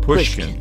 Pushkin.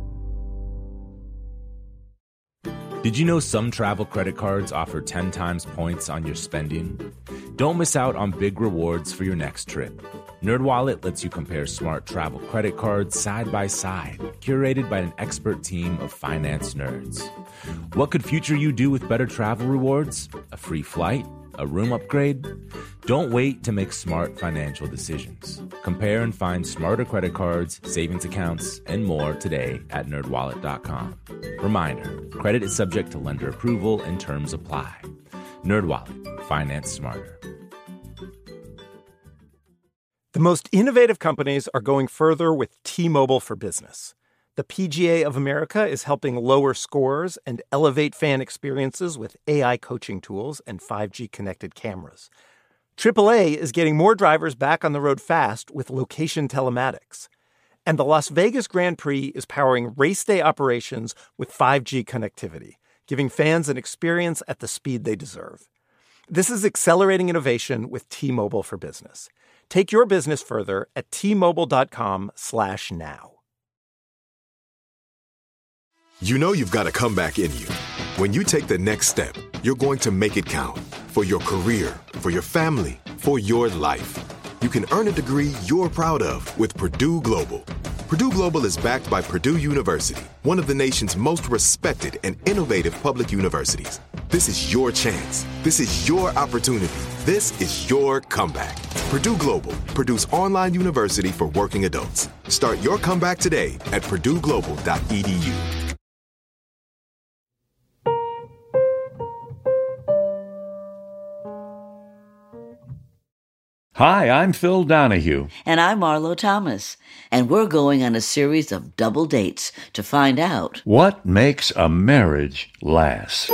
Did you know some travel credit cards offer 10 times points on your spending? Don't miss out on big rewards for your next trip. NerdWallet lets you compare smart travel credit cards side by side, curated by an expert team of finance nerds. What could future you do with better travel rewards? A free flight? A room upgrade? Don't wait to make smart financial decisions. Compare and find smarter credit cards, savings accounts, and more today at nerdwallet.com. Reminder, credit is subject to lender approval and terms apply. NerdWallet, finance smarter. The most innovative companies are going further with T-Mobile for Business. The PGA of America is helping lower scores and elevate fan experiences with AI coaching tools and 5G connected cameras. AAA is getting more drivers back on the road fast with location telematics. And the Las Vegas Grand Prix is powering race day operations with 5G connectivity, giving fans an experience at the speed they deserve. This is accelerating innovation with T-Mobile for Business. Take your business further at T-Mobile.com/now. You know you've got a comeback in you. When you take the next step, you're going to make it count. For your career, for your family, for your life. You can earn a degree you're proud of with Purdue Global. Purdue Global is backed by Purdue University, one of the nation's most respected and innovative public universities. This is your chance. This is your opportunity. This is your comeback. Purdue Global, Purdue's online university for working adults. Start your comeback today at purdueglobal.edu. Hi, I'm Phil Donahue. And I'm Marlo Thomas. And we're going on a series of double dates to find out What makes a marriage last?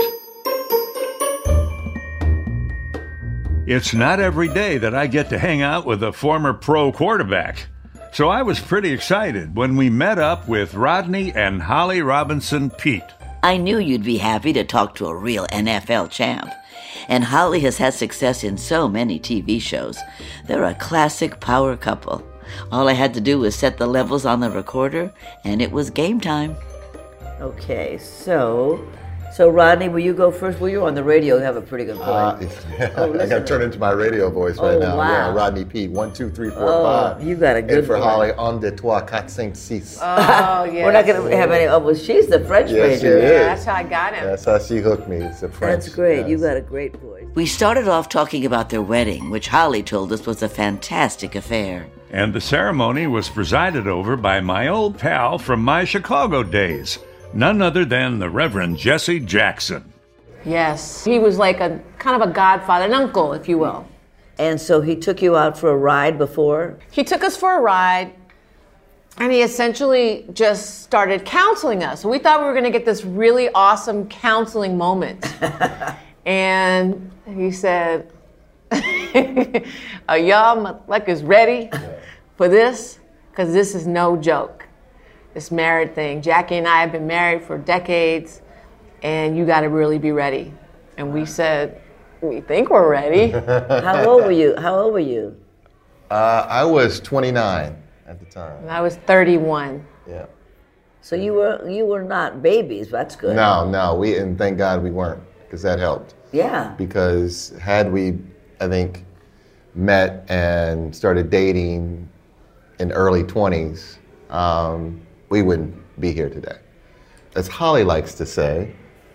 It's not every day that I get to hang out with a former pro quarterback. So I was pretty excited when we met up with Rodney and Holly Robinson Peete. I knew you'd be happy to talk to a real NFL champ. And Holly has had success in so many TV shows. They're a classic power couple. All I had to do was set the levels on the recorder, and it was game time. Okay, so Rodney, will you go first? Well, you're on the radio. You have a pretty good voice. I got to turn into my radio voice right now. Wow. Yeah, Rodney Peete, 1, 2, 3, 4, 5. You got a good And for voice. Holly, on de toi, 4, 5, 6. Oh, yeah. We're not going to have any. Oh, well, she's the French Yes, she major. is. Yeah, that's how I got him. That's how she hooked me. It's a French. That's great. Yes. You got a great voice. We started off talking about their wedding, which Holly told us was a fantastic affair. And the ceremony was presided over by my old pal from my Chicago days, none other than the Reverend Jesse Jackson. Yes. He was like a kind of a godfather, an uncle, if you will. And so he took you out for a ride before? He took us for a ride, and he essentially just started counseling us. We thought we were going to get this really awesome counseling moment. And he said, are y'all motherfuckers ready for this? Because this is no joke, this married thing. Jackie and I have been married for decades, and you got to really be ready. And we said, we think we're ready. How old were you? I was 29 at the time. And I was 31. Yeah. So you were not babies. That's good. No, and thank God we weren't, because that helped. Yeah. Because had we, I think, met and started dating in early 20s, we wouldn't be here today. As Holly likes to say,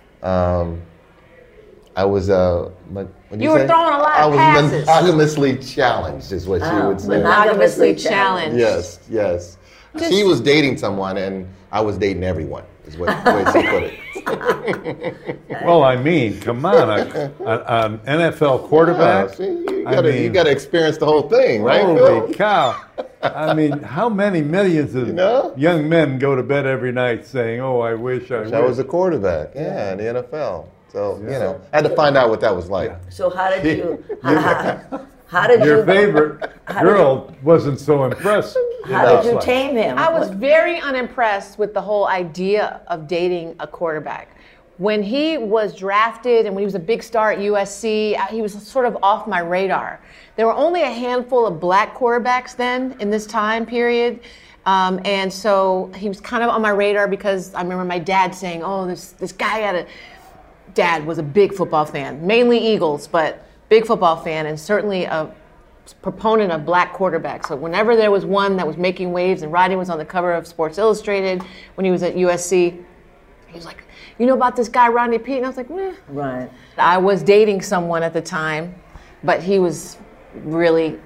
I was you were throwing a lot of passes. I was monogamously challenged, is what she would say. Monogamously challenged. Yes. She was dating someone, and I was dating everyone, is the way she put it. Well, I mean, come on, an NFL quarterback. You got to experience the whole thing, right? Holy cow. I mean, how many millions of young men go to bed every night saying, oh, I wish I was a quarterback, in the NFL. So, I had to find out what that was like. So how did you... Your favorite girl wasn't so impressed. How did you tame him? I was very unimpressed with the whole idea of dating a quarterback. When he was drafted and when he was a big star at USC, he was sort of off my radar. There were only a handful of black quarterbacks then in this time period. And so he was kind of on my radar because I remember my dad saying, oh, this guy Dad was a big football fan, mainly Eagles, but big football fan, and certainly a proponent of black quarterbacks. So whenever there was one that was making waves, and Rodney was on the cover of Sports Illustrated when he was at USC, he was like, you know about this guy, Rodney Peete? And I was like, meh. Right. I was dating someone at the time, but he was really,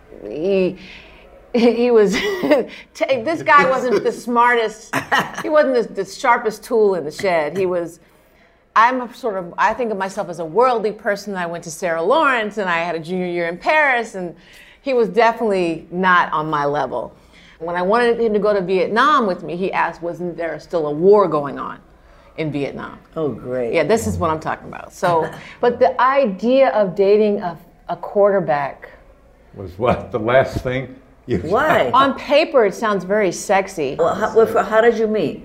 he was, this guy wasn't the smartest, he wasn't the sharpest tool in the shed. I think of myself as a worldly person. I went to Sarah Lawrence and I had a junior year in Paris, and he was definitely not on my level. When I wanted him to go to Vietnam with me, he asked, wasn't there still a war going on in Vietnam? Oh, great. Yeah, this is what I'm talking about. So, but the idea of dating a quarterback. Was what, the last thing? Why? On paper, it sounds very sexy. Well, how did you meet?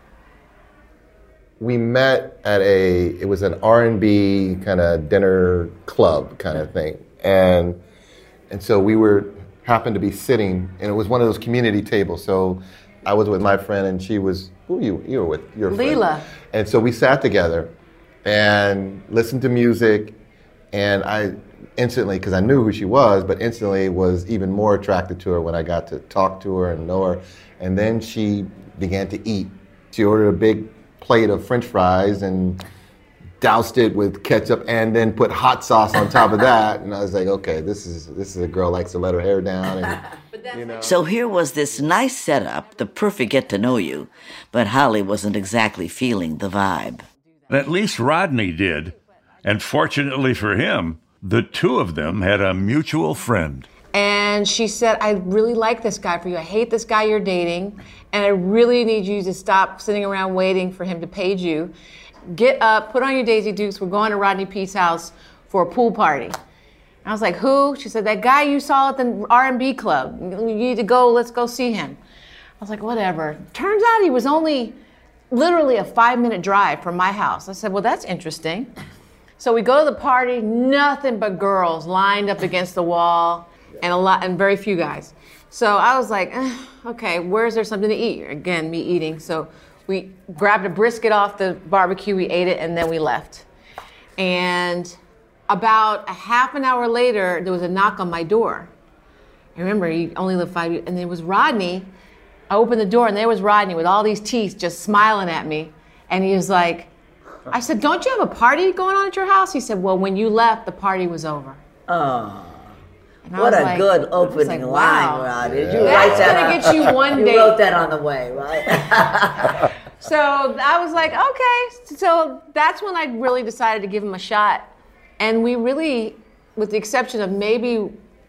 We met at it was an R&B kind of dinner club kind of thing. And so we happened to be sitting, and it was one of those community tables. So I was with my friend, and she was, you were with your friend. Leela. And so we sat together and listened to music, and I instantly, because I knew who she was, but instantly was even more attracted to her when I got to talk to her and know her. And then she began to eat. She ordered a big plate of French fries and doused it with ketchup and then put hot sauce on top of that. And I was like, okay, this is a girl who likes to let her hair down. And, So here was this nice setup, the perfect get to know you, but Holly wasn't exactly feeling the vibe. At least Rodney did. And fortunately for him, the two of them had a mutual friend. And she said, I really like this guy for you. I hate this guy you're dating, and I really need you to stop sitting around waiting for him to page you. Get up, put on your Daisy Dukes. We're going to Rodney Peete's house for a pool party. And I was like, who? She said, that guy you saw at the R&B club. You need to go, let's go see him. I was like, whatever. Turns out he was only literally a 5-minute drive from my house. I said, well, that's interesting. So we go to the party, nothing but girls lined up against the wall. And very few guys. So I was like, okay, where's there something to eat? Again, me eating. So we grabbed a brisket off the barbecue, we ate it, and then we left. And about a half an hour later, there was a knock on my door. I remember he only lived 5 years, and it was Rodney. I opened the door, and there was Rodney with all these teeth just smiling at me. And he was like, I said, don't you have a party going on at your house? He said, well, when you left, the party was over. Oh. What a good opening line, Rodney. Did you write that? That's gonna get you one day. You wrote that on the way, right? So I was like, okay. So that's when I really decided to give him a shot. And we really, with the exception of maybe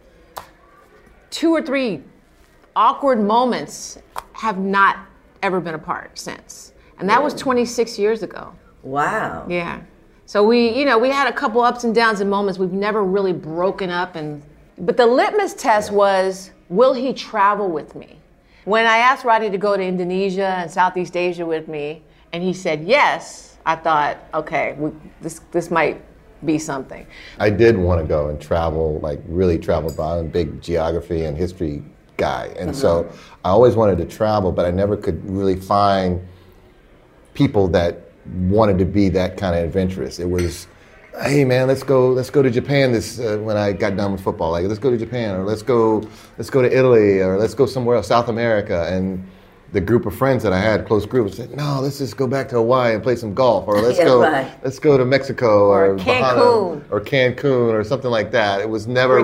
2 or 3 awkward moments, have not ever been apart since. And that was 26 years ago. Wow. Yeah. So we had a couple ups and downs and moments. We've never really broken up. But the litmus test was, will he travel with me? When I asked Rodney to go to Indonesia and Southeast Asia with me, and he said yes, I thought, okay, this might be something. I did want to go and travel, like really travel. I'm a big geography and history guy. And so I always wanted to travel, but I never could really find people that wanted to be that kind of adventurous. It was, hey man, let's go to Japan when I got done with football. Like, let's go to Japan, or let's go to Italy, or let's go somewhere else, South America. And the group of friends that I had, close group, said, no, let's just go back to Hawaii and play some golf, or let's go to Mexico, or Cancun, Bahama, or something like that. It was never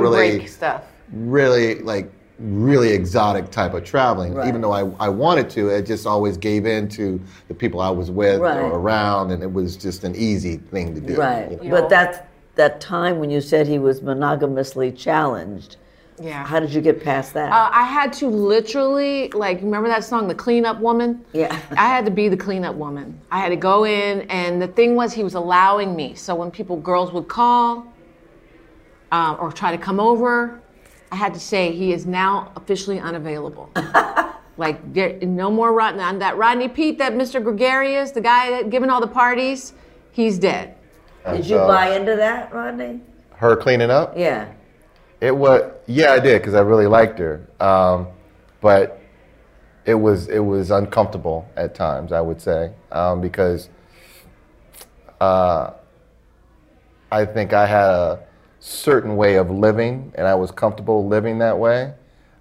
really exotic type of traveling. Right. Even though I wanted to, it just always gave in to the people I was with or around, and it was just an easy thing to do. Right. You know? But that time when you said he was monogamously challenged, how did you get past that? I had to literally, remember that song, The Cleanup Woman? Yeah. I had to be the cleanup woman. I had to go in, and the thing was, he was allowing me. So when girls would call or try to come over, I had to say, he is now officially unavailable. No more Rodney. That Rodney Peete, that Mr. Gregarious, the guy that giving all the parties, he's dead. Did you buy into that, Rodney? Her cleaning up? Yeah. It was, yeah, I did, because I really liked her. But it was uncomfortable at times, I would say, because I think I had a certain way of living, and I was comfortable living that way,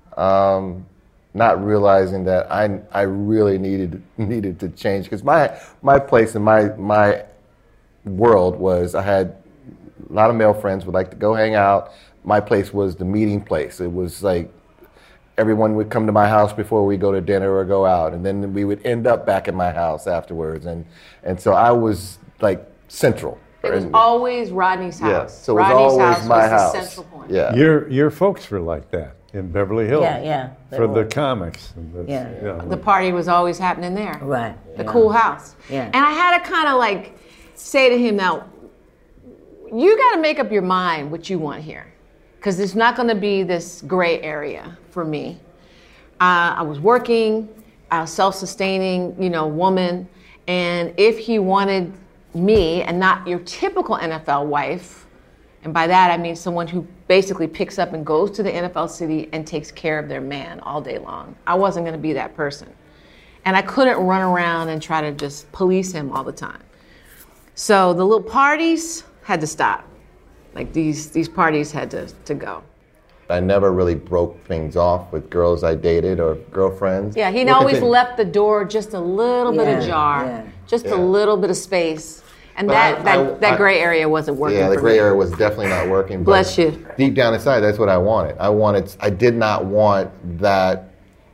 not realizing that I really needed to change, because my place in my world was, I had a lot of male friends, would like to go hang out. My place was the meeting place. It was like everyone would come to my house before we go to dinner or go out, and then we would end up back at my house afterwards, and so I was like central. It was always Rodney's house. Yeah, so it was Rodney's always house my was house. the central point. Yeah. Your folks were like that in Beverly Hills. Yeah. For the comics. And The party was always happening there. Right. The cool house. Yeah. And I had to kind of like say to him, now, you got to make up your mind what you want here, because there's not going to be this gray area for me. I was working, a self-sustaining, woman, and if he wanted me and not your typical NFL wife, and by that I mean someone who basically picks up and goes to the NFL city and takes care of their man all day long, I wasn't going to be that person. And I couldn't run around and try to just police him all the time. So the little parties had to stop. Like these parties had to go. I never really broke things off with girls I dated or girlfriends. Yeah, he always left the door just a little bit ajar, just a little bit of space. And that gray area wasn't working. Yeah, the gray area was definitely not working. Bless you. Deep down inside, that's what I wanted. I did not want that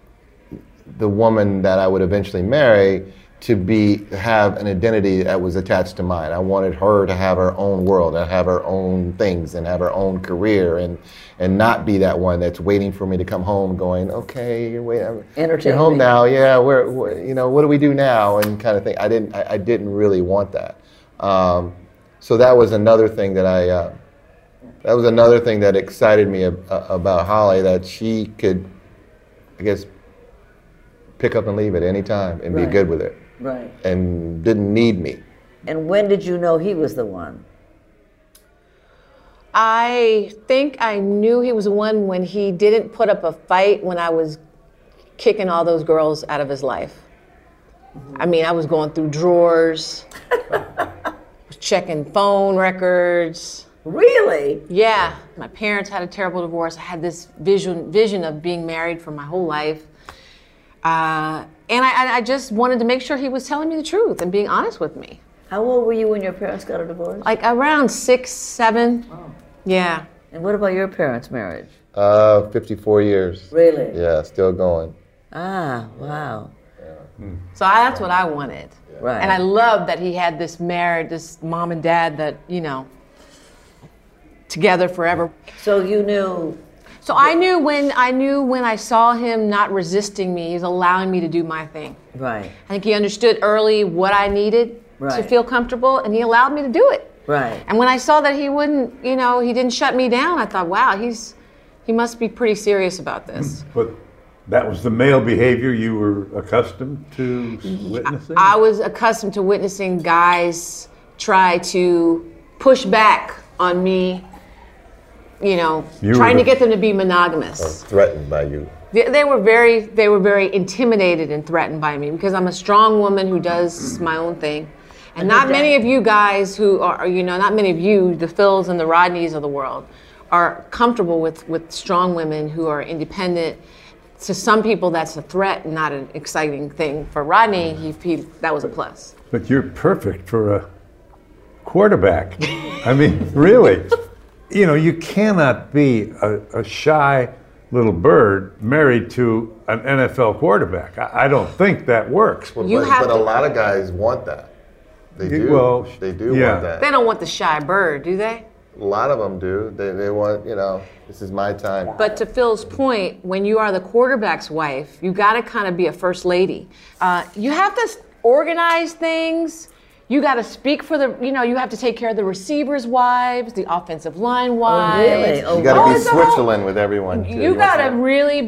the woman that I would eventually marry to have an identity that was attached to mine. I wanted her to have her own world and have her own things and have her own career and not be that one that's waiting for me to come home going, okay, you're home now, yeah, we're what do we do now, and kind of thing. I didn't really want that. So that was another thing that that excited me about Holly, that she could, I guess, pick up and leave at any time and be good with it. Right. And didn't need me. And when did you know he was the one? I think I knew he was the one when he didn't put up a fight when I was kicking all those girls out of his life. I mean, I was going through drawers, was checking phone records. Really? Yeah. My parents had a terrible divorce. I had this vision of being married for my whole life. And I just wanted to make sure he was telling me the truth and being honest with me. How old were you when your parents got a divorce? Like around 6, 7. Oh. Yeah. And what about your parents' marriage? 54 years. Really? Yeah, still going. Ah, wow. Yeah. So that's what I wanted. Right. And I loved that he had this mom and dad that, together forever. So you knew... So I knew when I saw him not resisting me, he's allowing me to do my thing. Right. I think he understood early what I needed to feel comfortable, and he allowed me to do it. Right. And when I saw that he wouldn't, he didn't shut me down, I thought, wow, he must be pretty serious about this. But that was the male behavior you were accustomed to witnessing? I was accustomed to witnessing guys try to push back on me, trying to get them to be monogamous. Or threatened by you. They were very intimidated and threatened by me because I'm a strong woman who does my own thing. And not many of you guys who are, not many of you, the Phils and the Rodneys of the world, are comfortable with strong women who are independent. To some people, that's a threat, not an exciting thing. For Rodney, that was a plus. But you're perfect for a quarterback. I mean, really. You cannot be a shy little bird married to an NFL quarterback. I don't think that works. But a lot of guys want that. They do. Well, they do want that. They don't want the shy bird, do they? A lot of them do. They want, this is my time. But to Phil's point, when you are the quarterback's wife, you got to kind of be a first lady. You have to organize things. You got to speak for you have to take care of the receivers' wives, the offensive line wives. Oh, really? You got to be Switzerland with everyone, too. You got to really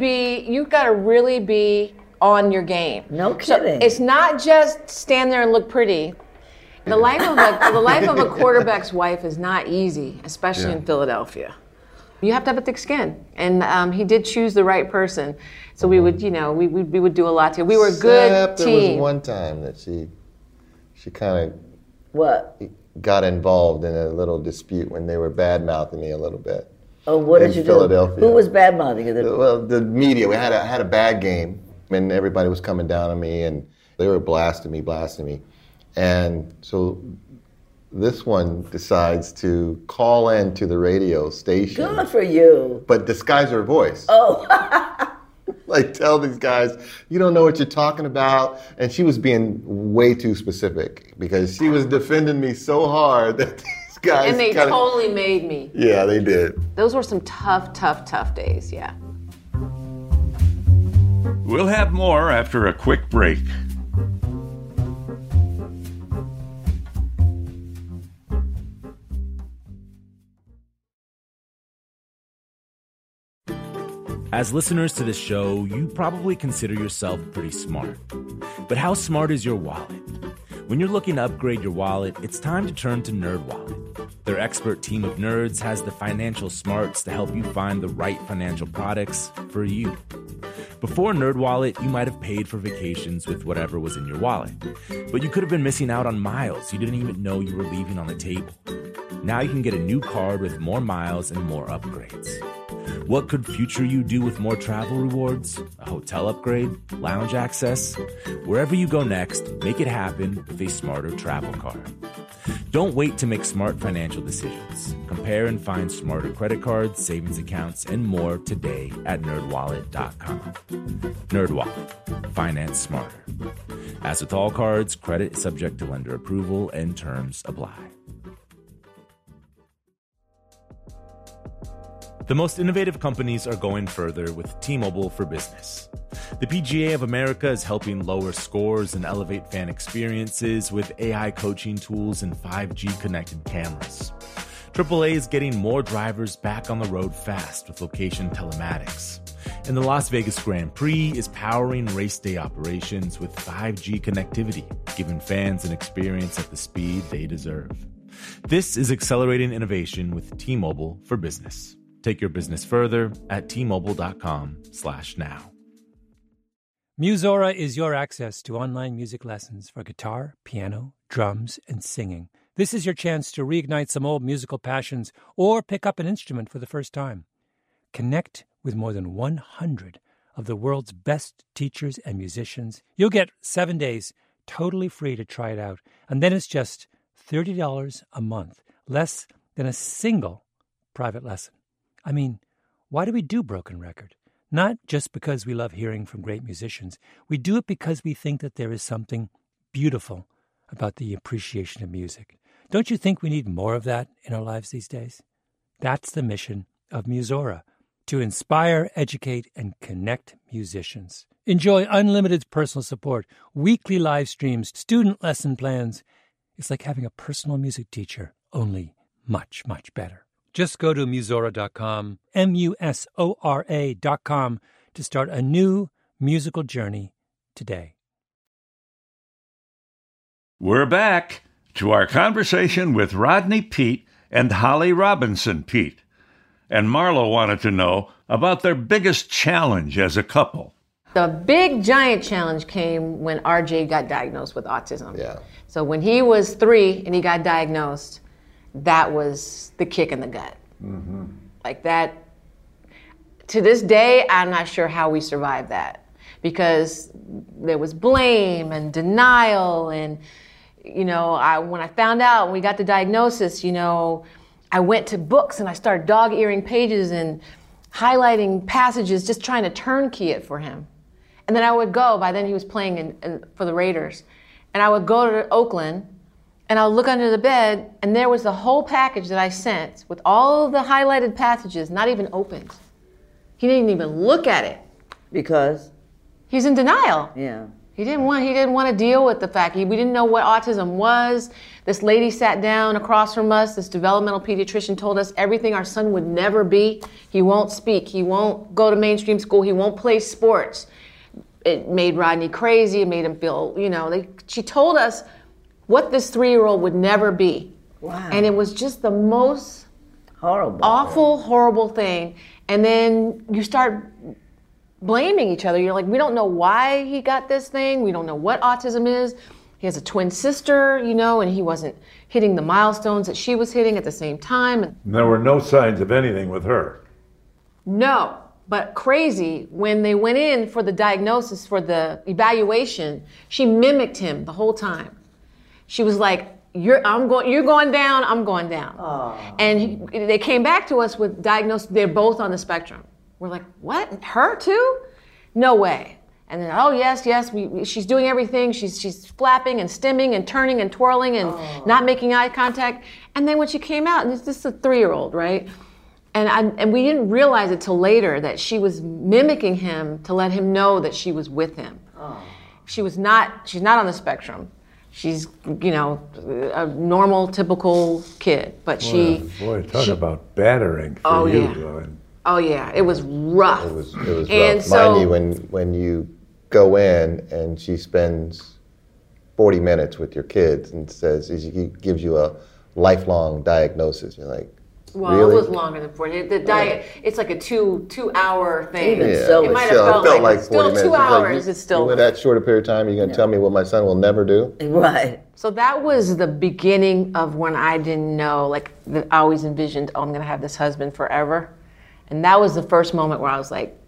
be on your game. No kidding. So it's not just stand there and look pretty. The life of a quarterback's wife is not easy, especially in Philadelphia. You have to have a thick skin, and he did choose the right person. So we would, we would do a lot together. We were a good team. There was one time that she kind of got involved in a little dispute when they were bad-mouthing me a little bit. Oh, what did you do? Philadelphia. Who was bad-mouthing you? Well, the media. We had a bad game, and everybody was coming down on me, and they were blasting me. And so this one decides to call in to the radio station. Good for you. But disguise her voice. Oh. Like, tell these guys, you don't know what you're talking about. And she was being way too specific because she was defending me so hard that these guys And they totally made me. Yeah, they did. Those were some tough days, yeah. We'll have more after a quick break. As listeners to this show, you probably consider yourself pretty smart. But how smart is your wallet? When you're looking to upgrade your wallet, it's time to turn to NerdWallet. Their expert team of nerds has the financial smarts to help you find the right financial products for you. Before NerdWallet, you might have paid for vacations with whatever was in your wallet. But you could have been missing out on miles you didn't even know you were leaving on the table. Now you can get a new card with more miles and more upgrades. What could future you do with more travel rewards? A hotel upgrade? Lounge access? Wherever you go next, make it happen with a smarter travel card. Don't wait to make smart financial decisions. Compare and find smarter credit cards, savings accounts, and more today at nerdwallet.com. NerdWallet. Finance smarter. As with all cards, credit is subject to lender approval and terms apply. The most innovative companies are going further with T-Mobile for Business. The PGA of America is helping lower scores and elevate fan experiences with AI coaching tools and 5G connected cameras. AAA is getting more drivers back on the road fast with location telematics. And the Las Vegas Grand Prix is powering race day operations with 5G connectivity, giving fans an experience at the speed they deserve. This is accelerating innovation with T-Mobile for Business. Take your business further at T-Mobile.com/now. Musora is your access to online music lessons for guitar, piano, drums, and singing. This is your chance to reignite some old musical passions or pick up an instrument for the first time. Connect with more than 100 of the world's best teachers and musicians. You'll get 7 days totally free to try it out, and then it's just $30 a month, less than a single private lesson. I mean, why do we do Broken Record? Not just because we love hearing from great musicians. We do it because we think that there is something beautiful about the appreciation of music. Don't you think we need more of that in our lives these days? That's the mission of Musora, to inspire, educate, and connect musicians. Enjoy unlimited personal support, weekly live streams, student lesson plans. It's like having a personal music teacher, only much, much better. Just go to Musora.com, Musora.com, to start a new musical journey today. We're back to our conversation with Rodney Peete and Holly Robinson Peete. And Marlo wanted to know about their biggest challenge as a couple. The big giant challenge came when RJ got diagnosed with autism. Yeah. So when he was 3 and he got diagnosed, that was the kick in the gut. Mm-hmm. Like that, to this day, I'm not sure how we survived that, because there was blame and denial. And, when I found out, when we got the diagnosis, I went to books and I started dog-earing pages and highlighting passages, just trying to turnkey it for him. And then I would go, by then he was playing for the Raiders, and I would go to Oakland, and I'll look under the bed, and there was the whole package that I sent with all of the highlighted passages, not even opened. He didn't even look at it. Because? He's in denial. Yeah. He didn't want to deal with the fact. We didn't know what autism was. This lady sat down across from us, this developmental pediatrician, told us everything our son would never be. He won't speak. He won't go to mainstream school. He won't play sports. It made Rodney crazy. It made him feel, she told us what this 3-year-old would never be. Wow. And it was just the most Horrible. Awful, horrible thing. And then you start blaming each other. You're like, we don't know why he got this thing. We don't know what autism is. He has a twin sister, and he wasn't hitting the milestones that she was hitting at the same time. And there were no signs of anything with her. No, but crazy, when they went in for the diagnosis, for the evaluation, she mimicked him the whole time. She was like, you're going down, I'm going down. Oh. And they came back to us with diagnosis, they're both on the spectrum. We're like, what, her too? No way. And then, oh, yes, she's doing everything. She's flapping and stimming and turning and twirling and not making eye contact. And then when she came out, and this is a 3-year-old, right? And we didn't realize it till later that she was mimicking him to let him know that she was with him. Oh. She's not on the spectrum. She's, a normal, typical kid. But talk about battering for you. Yeah. Oh yeah, it was rough. It was rough. Mind you, when you go in and she spends 40 minutes with your kids and gives you a lifelong diagnosis, you're like, well, really? It was longer than 40. The diet, it's like a 2-hour thing. Even so, it might have felt like 40 minutes. 2 hours. It's still in that short a period of time. You're going to tell me what my son will never do? Right. So that was the beginning of when I didn't know. I always envisioned, I'm going to have this husband forever. And that was the first moment where I was like,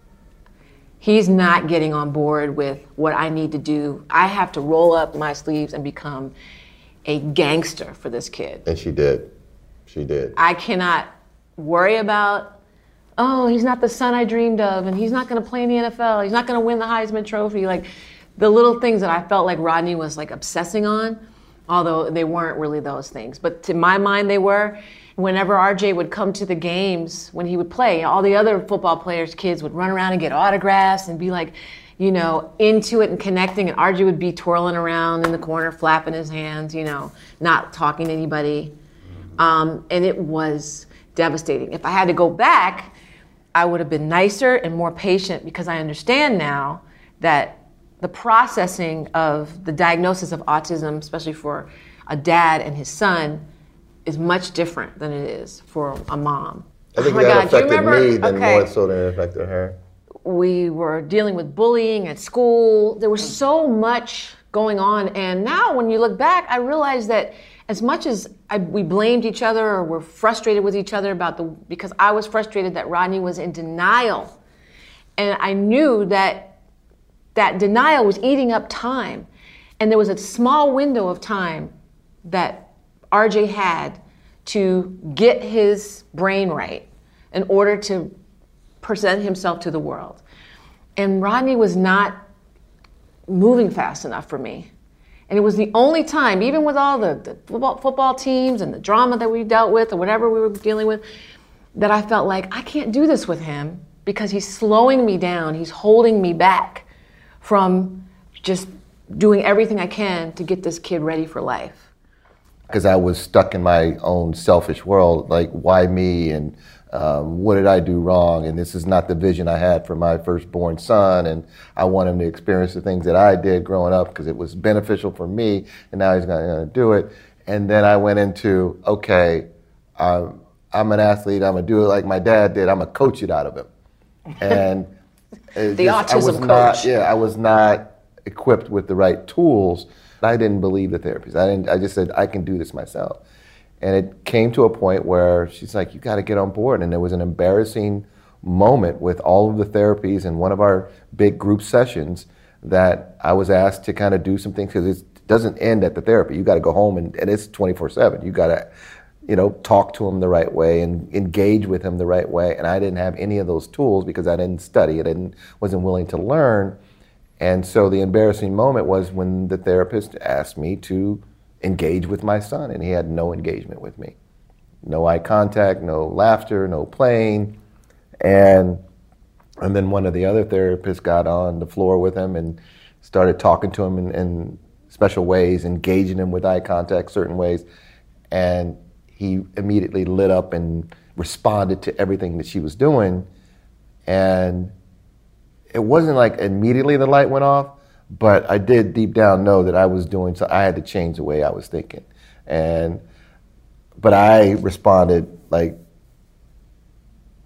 he's not getting on board with what I need to do. I have to roll up my sleeves and become a gangster for this kid. And she did. She did. I cannot worry about, he's not the son I dreamed of, and he's not going to play in the NFL. He's not going to win the Heisman Trophy. Like the little things that I felt like Rodney was like obsessing on, although they weren't really those things. But to my mind, they were. Whenever RJ would come to the games, when he would play, all the other football players' kids would run around and get autographs and be like, into it and connecting. And RJ would be twirling around in the corner, flapping his hands, not talking to anybody. And it was devastating. If I had to go back, I would have been nicer and more patient, because I understand now that the processing of the diagnosis of autism, especially for a dad and his son, is much different than it is for a mom. I think that affected me more so than it affected her. We were dealing with bullying at school. There was so much going on. And now when you look back, I realize that as much as we blamed each other or were frustrated with each other because I was frustrated that Rodney was in denial. And I knew that denial was eating up time. And there was a small window of time that RJ had to get his brain right in order to present himself to the world. And Rodney was not moving fast enough for me. And it was the only time, even with all the football teams and the drama that we dealt with or whatever we were dealing with, that I felt like I can't do this with him because he's slowing me down. He's holding me back from just doing everything I can to get this kid ready for life. Because I was stuck in my own selfish world, like, why me, and what did I do wrong, and this is not the vision I had for my firstborn son, and I want him to experience the things that I did growing up because it was beneficial for me, and now he's going to do it. And then I went into, okay, I'm an athlete, I'm going to do it like my dad did, I'm going to coach it out of him. And autism coach. I was not equipped with the right tools. I didn't believe the therapies. I just said, I can do this myself. And it came to a point where she's like, you got to get on board. And there was an embarrassing moment with all of the therapies in one of our big group sessions that I was asked to kind of do some things, because it doesn't end at the therapy. You got to go home and it's 24/7. You got to, talk to him the right way and engage with him the right way. And I didn't have any of those tools because I didn't study. Wasn't willing to learn. And so the embarrassing moment was when the therapist asked me to engage with my son, and he had no engagement with me. No eye contact, no laughter, no playing. And then one of the other therapists got on the floor with him and started talking to him in special ways, engaging him with eye contact, certain ways. And he immediately lit up and responded to everything that she was doing. And it wasn't like immediately the light went off, but I did deep down know that I was doing so. I had to change the way I was thinking. But I responded like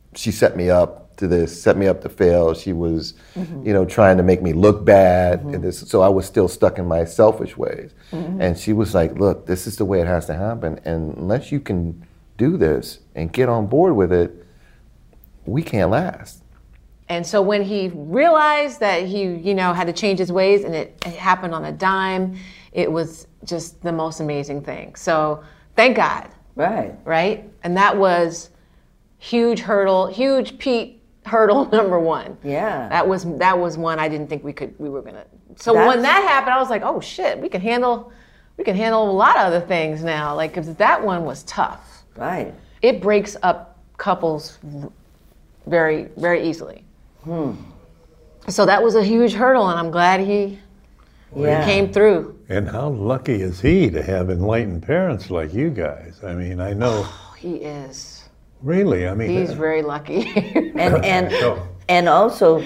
she set me up to this, set me up to fail. She was, trying to make me look bad. And this, so I was still stuck in my selfish ways. And she was like, look, this is the way it has to happen. And unless you can do this and get on board with it, we can't last. And so when he realized that he, had to change his ways, and it happened on a dime, it was just the most amazing thing. So thank God. Right? And that was huge Pete hurdle number one. Yeah. That was one I didn't think we were gonna. So when that happened, I was like, oh shit, we can handle a lot of other things now. Like, 'cause that one was tough. Right. It breaks up couples very, very easily. So that was a huge hurdle, and I'm glad he came through. And how lucky is he to have enlightened parents like you guys? I mean, I know. Oh, he is. Really? I mean, he's very lucky. and also,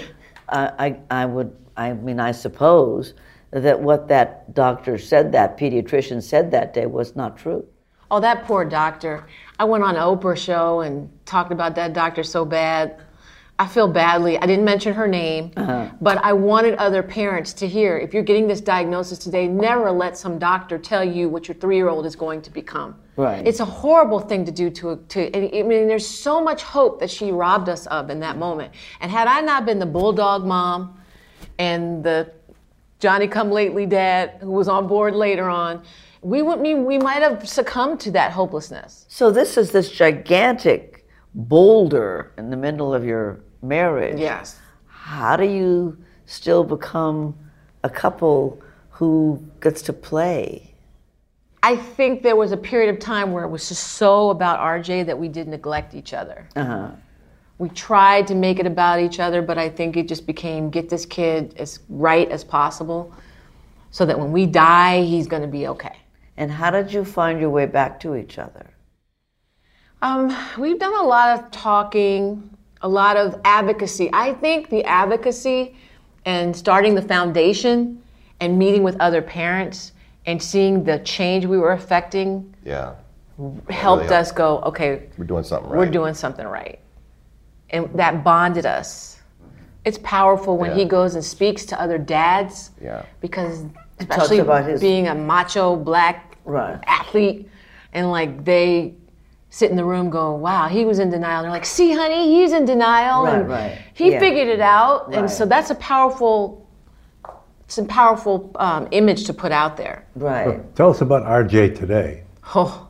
I suppose that what that doctor said, that pediatrician said that day, was not true. Oh, that poor doctor. I went on an Oprah show and talked about that doctor so bad. I feel badly. I didn't mention her name, but I wanted other parents to hear, if you're getting this diagnosis today, never let some doctor tell you what your 3-year-old is going to become. Right. It's a horrible thing to do I mean, there's so much hope that she robbed us of in that moment. And had I not been the bulldog mom and the Johnny-come-lately dad who was on board later on, we might have succumbed to that hopelessness. So this is this gigantic boulder in the middle of your marriage. Yes. How do you still become a couple who gets to play? I think there was a period of time where it was just so about RJ that we did neglect each other. We tried to make it about each other, but I think it just became, get this kid as right as possible so that when we die, he's going to be okay. And how did you find your way back to each other? We've done a lot of talking, a lot of advocacy. I think the advocacy and starting the foundation and meeting with other parents and seeing the change we were affecting helped us go, okay, we're doing something right. We're doing something right. And that bonded us. It's powerful when he goes and speaks to other dads because especially being a macho black athlete, and like they sit in the room go, wow, he was in denial. And they're like, see, honey, he's in denial. He figured it out. And so that's a powerful image to put out there. Right. Well, tell us about RJ today. Oh.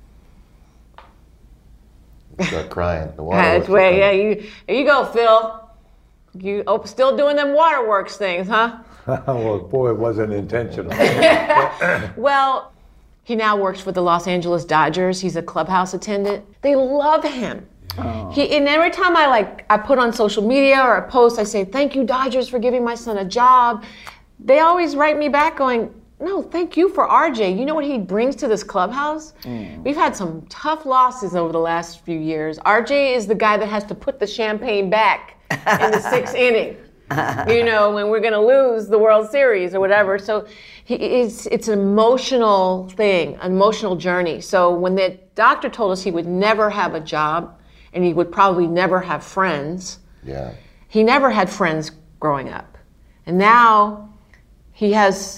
Start crying. The waterworks. Here you go, Phil. You still doing them waterworks things, huh? Well, boy, it wasn't intentional. Well, he now works for the Los Angeles Dodgers. He's a clubhouse attendant. They love him. Oh. And every time I put on social media or a post, I say, thank you, Dodgers, for giving my son a job. They always write me back going, no, thank you for RJ. You know what he brings to this clubhouse? We've had some tough losses over the last few years. RJ is the guy that has to put the champagne back in the 6th inning. When we're going to lose the World Series or whatever. So it's an emotional thing, an emotional journey. So when the doctor told us he would never have a job and he would probably never have friends, he never had friends growing up. And now he has,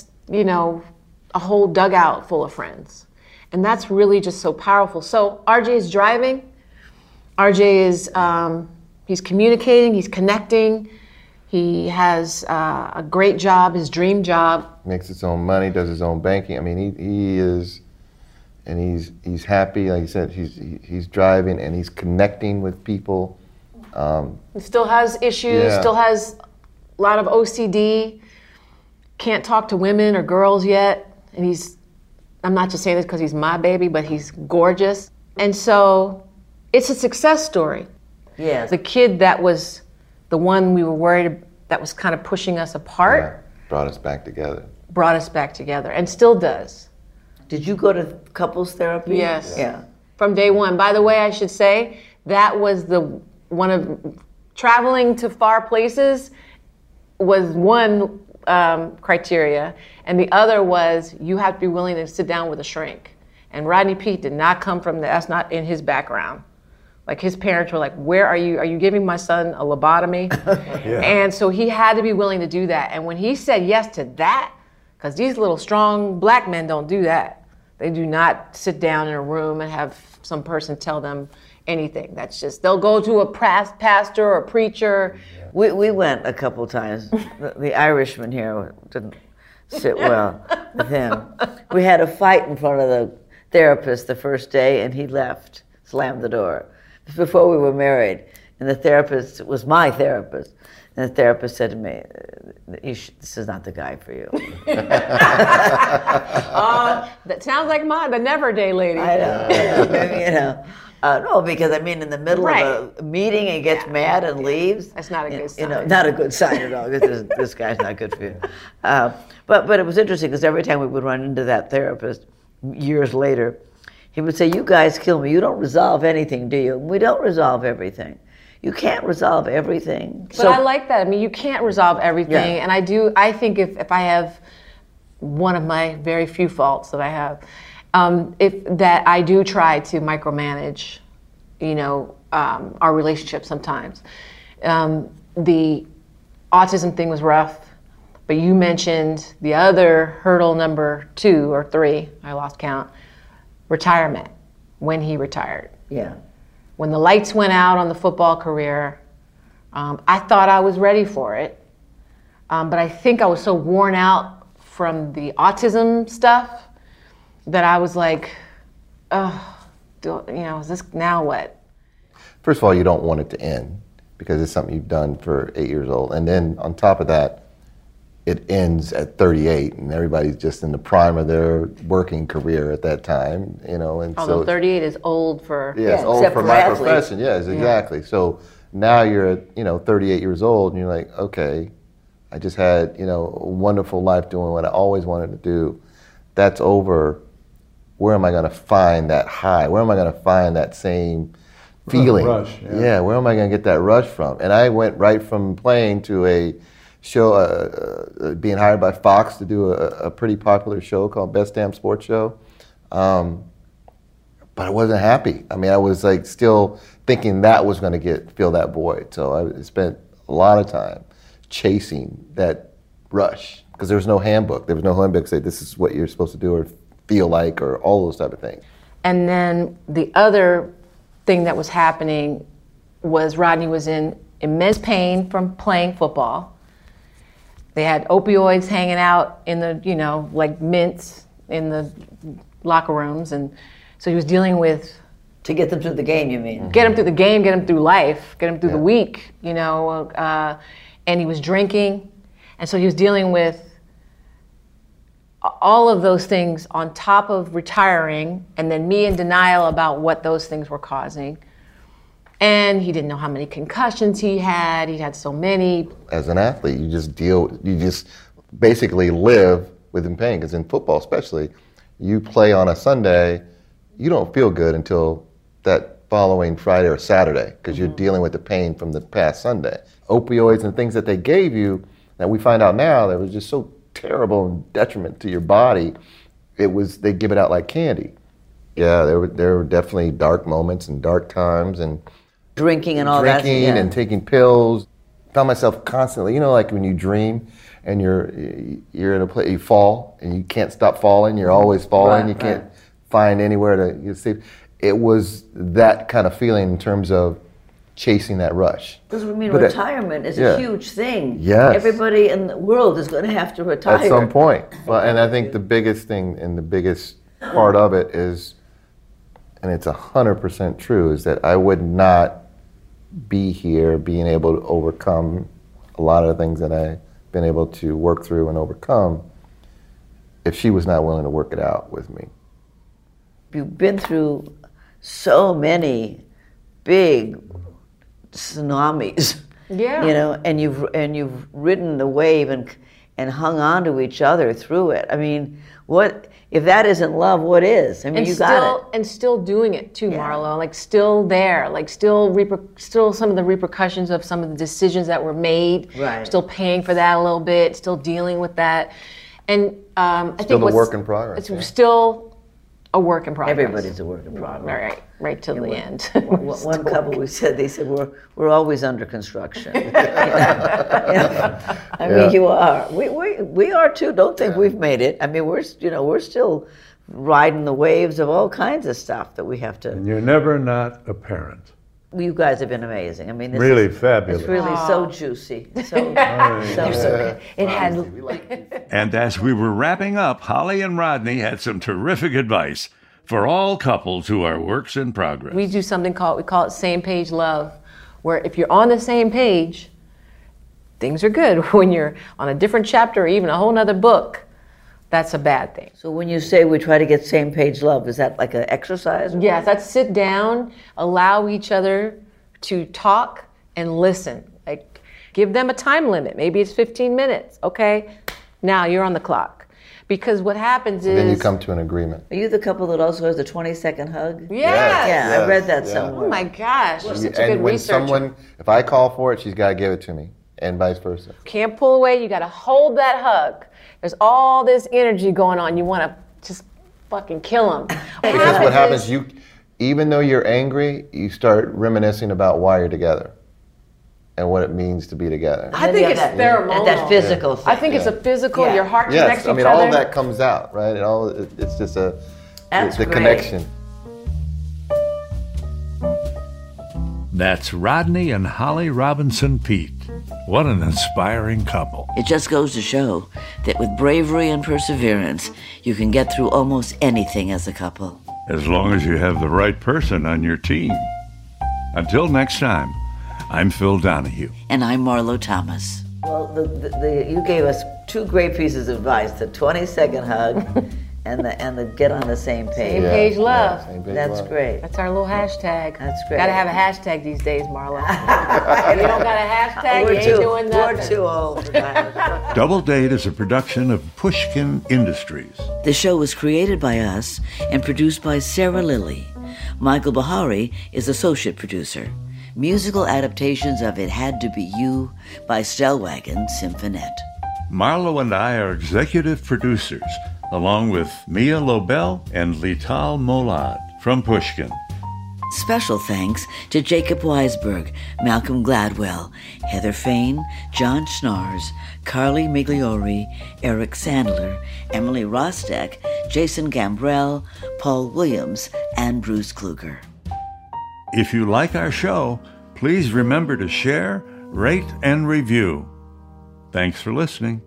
a whole dugout full of friends. And that's really just so powerful. So RJ is driving. RJ is, he's communicating, he's connecting. He has a great job, his dream job. Makes his own money, does his own banking. I mean, he is, and he's happy. Like you said, he's driving and he's connecting with people. He still has issues, still has a lot of OCD. Can't talk to women or girls yet. And I'm not just saying this because he's my baby, but he's gorgeous. And so it's a success story. Yes. The kid that was the one we were worried that was kind of pushing us apart. Brought us back together. And still does. Did you go to couples therapy? Yes. Yeah. From day one. By the way, I should say, that was one of traveling to far places was one criteria, and the other was you have to be willing to sit down with a shrink. And Rodney Peete did not come from that's not in his background. Like his parents were like, where are you? Are you giving my son a lobotomy? Yeah. And so he had to be willing to do that. And when he said yes to that, because these little strong black men don't do that. They do not sit down in a room and have some person tell them anything. That's just, they'll go to a pastor or a preacher. We went a couple times. The Irishman here didn't sit well with him. We had a fight in front of the therapist the first day, and he left, slammed the door. Before we were married, and the therapist was my therapist, and the therapist said to me, "This is not the guy for you." That sounds like the Never Day lady. I know. No, because I mean, in the middle of a meeting, he gets mad and leaves. That's not a good sign. Not a good sign at all. This guy's not good for you. But it was interesting because every time we would run into that therapist, years later, he would say, "You guys kill me. You don't resolve anything, do you?" We don't resolve everything. You can't resolve everything. But I like that. I mean, you can't resolve everything. And I think if I have one of my very few faults that I have, that I do try to micromanage, our relationship sometimes. The autism thing was rough, but you mentioned the other hurdle number 2 or 3, I lost count, retirement, when he retired. Yeah. When the lights went out on the football career, I thought I was ready for it, but I think I was so worn out from the autism stuff that I was like, is this now what? First of all, you don't want it to end because it's something you've done for 8 years old. And then on top of that, it ends at 38 and everybody's just in the prime of their working career at that time, and although 38 is old for... Yeah, it's old for my profession, yes, exactly. Yeah. So now you're at, 38 years old and you're like, okay, I just had, a wonderful life doing what I always wanted to do. That's over. Where am I going to find that high? Where am I going to find that same feeling? Rush, yeah, where am I going to get that rush from? And I went right from playing to a show, being hired by Fox to do a pretty popular show called Best Damn Sports Show. But I wasn't happy. I mean, I was like still thinking that was going to fill that void. So I spent a lot of time chasing that rush because there was no handbook. There was no handbook that said this is what you're supposed to do or feel like or all those type of things. And then the other thing that was happening was Rodney was in immense pain from playing football. They had opioids hanging out in the, like mints in the locker rooms. And so he was dealing with... To get them through the game, you mean? Get him through the game, get him through life, get him through the week, and he was drinking. And so he was dealing with all of those things on top of retiring, and then me in denial about what those things were causing. And he didn't know how many concussions he had. He had so many. As an athlete, you just basically live within pain. Because in football especially, you play on a Sunday, you don't feel good until that following Friday or Saturday because you're dealing with the pain from the past Sunday. Opioids and things that they gave you that we find out now that was just so terrible and detriment to your body, they give it out like candy. Yeah, there were definitely dark moments and dark times and drinking and all that. Drinking and taking pills. Found myself constantly, like when you dream and you're in a place, you fall and you can't stop falling. You're always falling. You can't find anywhere to get safe. It was that kind of feeling in terms of chasing that rush. Because retirement is a huge thing. Yes. Everybody in the world is going to have to retire. At some point. Well, and I think the biggest thing and the biggest part of it is, and it's 100% true, is that I would not be here being able to overcome a lot of the things that I've been able to work through and overcome if she was not willing to work it out with me. You've been through so many big tsunamis, and you've ridden the wave and hung on to each other through it. I mean, what if that isn't love? What is? I mean, you got it, and still doing it too, Marlo. Like still there, like still some of the repercussions of some of the decisions that were made. Right. Still paying for that a little bit. Still dealing with that, and I think still a work in progress. It's still a work in progress. Everybody's a work in progress. Right till the end. One couple they said we're always under construction. I mean, you are. We are too. Don't think we've made it. I mean, we're still riding the waves of all kinds of stuff that we have to. And you're never not a parent. You guys have been amazing. I mean, this really is fabulous. It's really so juicy. So it had. And as we were wrapping up, Holly and Rodney had some terrific advice for all couples who are works in progress. We do something we call it same page love, where if you're on the same page, things are good. When you're on a different chapter or even a whole nother book, that's a bad thing. So when you say we try to get same page love, is that like an exercise? Yes, that's sit down, allow each other to talk and listen. Like, give them a time limit. Maybe it's 15 minutes. Okay, now you're on the clock. Because what happens is... Then you come to an agreement. Are you the couple that also has the 20-second hug? Yes. Yeah, I read that somewhere. Oh my gosh, you're such a And good when researcher. if I call for it, she's got to give it to me, and vice versa. Can't pull away, you gotta hold that hug. There's all this energy going on, you wanna just fucking kill them. Because what happens, even though you're angry, you start reminiscing about why you're together and what it means to be together. I think it's pheromonal. That physical thing. I think it's a physical, your heart Yes, connects to I mean, each other. all of that comes out, right? It's just the great. connection. That's Rodney and Holly Robinson Peete. What an inspiring couple. It just goes to show that with bravery and perseverance, you can get through almost anything as a couple. As long as you have the right person on your team. Until next time, I'm Phil Donahue. And I'm Marlo Thomas. Well, you gave us two great pieces of advice: the 20-second hug, and the get on the same page. Same page love. Same page That's love. great. That's our little hashtag. That's great. Gotta have a hashtag these days, Marlo. If you don't got a hashtag, you ain't doing nothing. We're too old for that. Double Date is a production of Pushkin Industries. The show was created by us and produced by Sarah Lilly. Michael Bahari is associate producer. Musical adaptations of It Had to Be You by Stellwagen Symphonette. Marlo and I are executive producers, along with Mia Lobel and Lital Molad from Pushkin. Special thanks to Jacob Weisberg, Malcolm Gladwell, Heather Fain, John Schnars, Carly Migliori, Eric Sandler, Emily Rostek, Jason Gambrell, Paul Williams, and Bruce Kluger. If you like our show, please remember to share, rate, and review. Thanks for listening.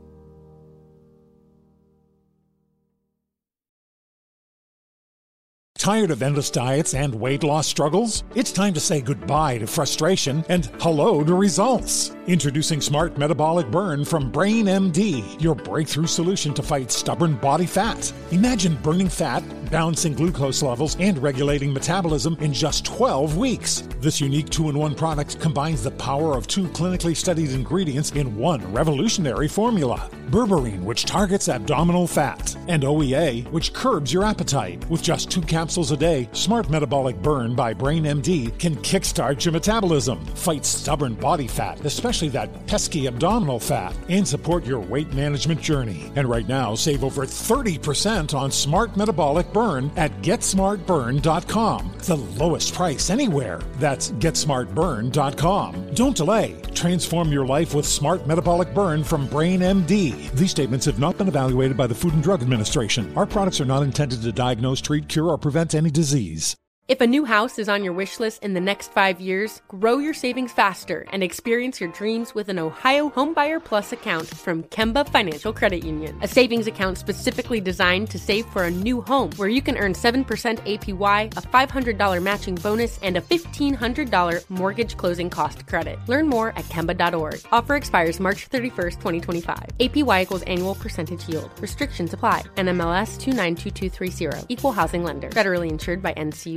Tired of endless diets and weight loss struggles? It's time to say goodbye to frustration and hello to results. Introducing Smart Metabolic Burn from Brain MD, your breakthrough solution to fight stubborn body fat. Imagine burning fat, balancing glucose levels, and regulating metabolism in just 12 weeks. This unique 2-in-1 product combines the power of 2 clinically studied ingredients in one revolutionary formula. Berberine, which targets abdominal fat, and OEA, which curbs your appetite. With just 2 capsules a day, Smart Metabolic Burn by Brain MD can kickstart your metabolism, fight stubborn body fat, especially that pesky abdominal fat, and support your weight management journey. And right now, save over 30% on Smart Metabolic Burn at GetSmartBurn.com. The lowest price anywhere. That's GetSmartBurn.com. Don't delay. Transform your life with Smart Metabolic Burn from Brain MD. These statements have not been evaluated by the Food and Drug Administration. Our products are not intended to diagnose, treat, cure, or prevent any disease. If a new house is on your wish list in the next 5 years, grow your savings faster and experience your dreams with an Ohio Homebuyer Plus account from Kemba Financial Credit Union. A savings account specifically designed to save for a new home, where you can earn 7% APY, a $500 matching bonus, and a $1,500 mortgage closing cost credit. Learn more at Kemba.org. Offer expires March 31st, 2025. APY equals annual percentage yield. Restrictions apply. NMLS 292230. Equal housing lender. Federally insured by NCUA.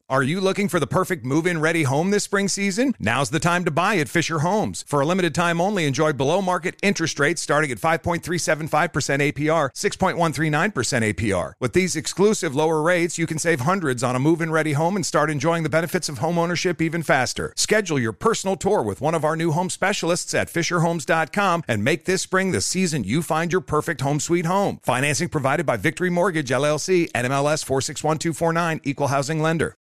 Are you looking for the perfect move-in ready home this spring season? Now's the time to buy at Fisher Homes. For a limited time only, enjoy below-market interest rates starting at 5.375% APR, 6.139% APR. With these exclusive lower rates, you can save hundreds on a move-in ready home and start enjoying the benefits of home ownership even faster. Schedule your personal tour with one of our new home specialists at FisherHomes.com and make this spring the season you find your perfect home sweet home. Financing provided by Victory Mortgage, LLC, NMLS 461249, Equal Housing Lender.